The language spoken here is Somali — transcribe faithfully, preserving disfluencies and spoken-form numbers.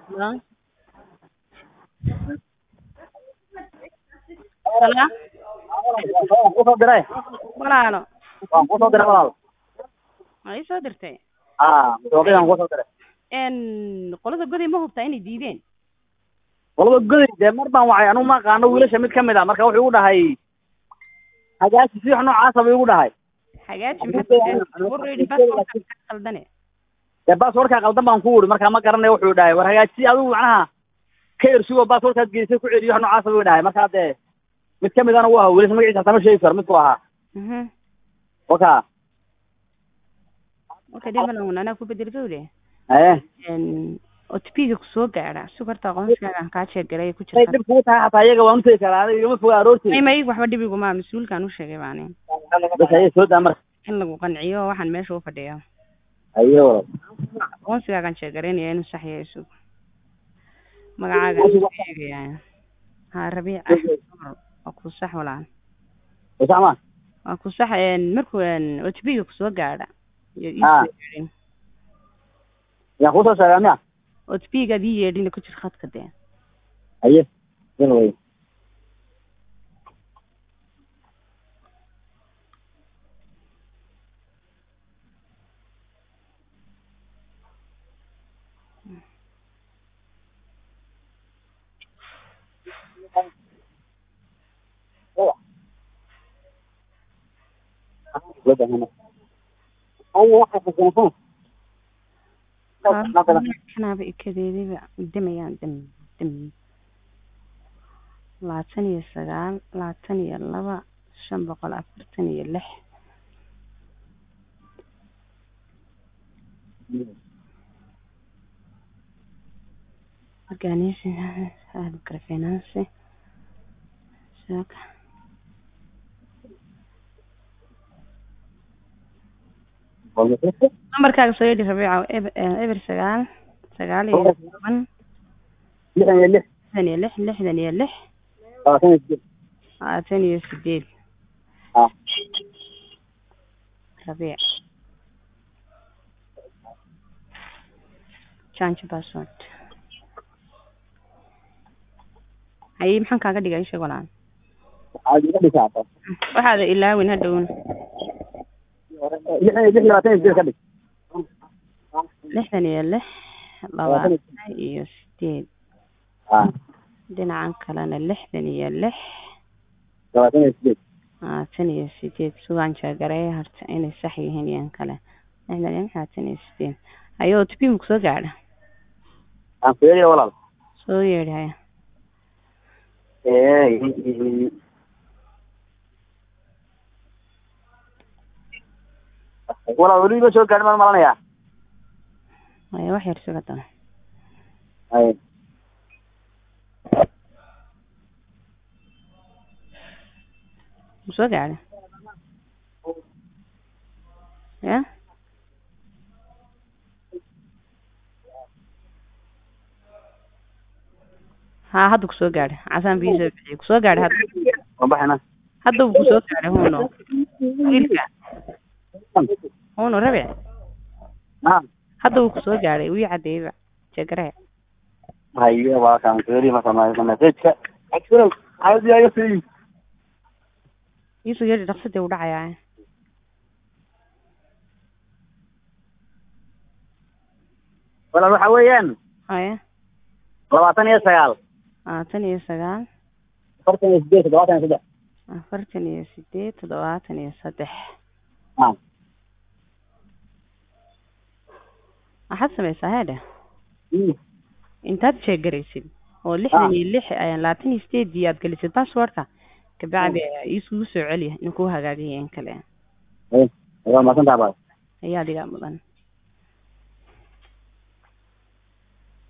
Hello? Hello? kusoo diray Walaalo, waan kusoo diray walaal ma ii soo dirtay? aa mutawaqidaan kusoo diray Een qolada goday ma hubtaa inay diideen? qolada goday dee mar baan wacay anugu ma aqaano wiilasha mid kamid ah marka wuxuu igu dhahay hagaasi si wax noocaasa buu igu dhahay Hagaaji maxaa warreedi baasaboorka ka qaldane? dee baasaboorkaa qaldan baan ku wuri marka ma garanayo wuxuu dhahay war hagaaji adigu macnaha ka ersugo baasaboorkaad gelisay ku celiyo wax noocaasa buu dhahay markaa dee mid kamid ahna uu ahaa wiilasha magaciisa hataa ma sheegi karo midku ahaa Mhm. waka Okay, dhiman anaa ku bedeli gowde. ee Een O T P-ga ku soo gaara sugarta aqoonsiga aan ka sheegay ku ay jirta. dib kugu tahay hataa iyaga waan u tegi karaa aniga igama fogaa aroortii Ay may waxba dhib igu ma mas'uulkaan u sheegay baani. bas ayay soo daa marka In lagu qanciyo waxaan meesha u fadhiyo. ayo walaal Aqoonsiga aan sheegareynaya inuu sax yahay isu. Magacaaga sheegaya. Ha Rabiic Axmed Cumar oo ku sax walaan. sama Waa ku sax een markuu een O T P-ga ku soo gaara. Ah. yaa kusoo sheegay miya O T P-ga dii yeedhina ku jir khadka dee. aye yana wey Kanaaba ikadeediba dimayaan dim dim labaatan iyo sagaal labaatan iyo laba shan boqol afartan iyo lix organization hada kala finance saka numberkaaga soo yeedhi Rabiica eber sagaal sagaal iyo toban lixdan iyo lix lixdan iyo lix lixdan iyo lix labaatan iyo sideed labaatan iyo sideed ah Rabiic change password ay maxaan kaaga dhigay sheeg walaan waxaad iga dhisaa waxaad ilaawin hadhown lixdan iyo lix labaatan iyo sideed ka dhig lixdan iyo lix labaatan iyo sideed ah dhinacan kalena lixdan iyo lix labaatan iyo sideed labaatan iyo sideed sugaan jeegarey harta inay sax yihiin iyan kale lixdan iyo lix labaatan iyo sideed ayuu O T P ku soo gaadha aan ku yeeriyo walaal soo yeedhaya ee walaal weli ma soo gaadhin maan malanayaa ay wax yar suga tan ay soo gaadha ya ha hadda ku soo gaadha casaan biisa bixi ku soo gaadha hadda waan baxayna hadda ku soo gaadha huno wiilka huno Rabiic ah hadda uu ku soo gaadhay wii cadeeyba jeegarey hayo waa kaan ku yeeriyo marka message-ka actually caadi ayaa sii isu yeedhi dhaqsadii u dhacayaa walaal waxa weeyaan haya labaatan iyo sagaal labaatan iyo sagaal afartan iyo sideed toddobaatan iyo saddex afartan iyo sideed toddobaatan iyo saddex ah waxaad samaysaa heedhe mm intaad sheegaraysid oo lixdan iyo lix labaatan iyo sideed aad gelisid passwordka kabacdi isugu soo celiya in ku hagaagayeen kale ee waa ma santaa baa ayaa diga mudan